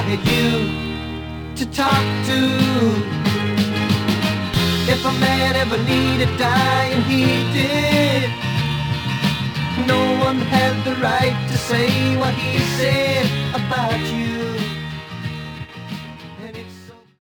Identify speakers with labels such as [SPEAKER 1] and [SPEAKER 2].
[SPEAKER 1] had you to talk to. If a man ever needed dying, he did. No one had the right to say what he said about you.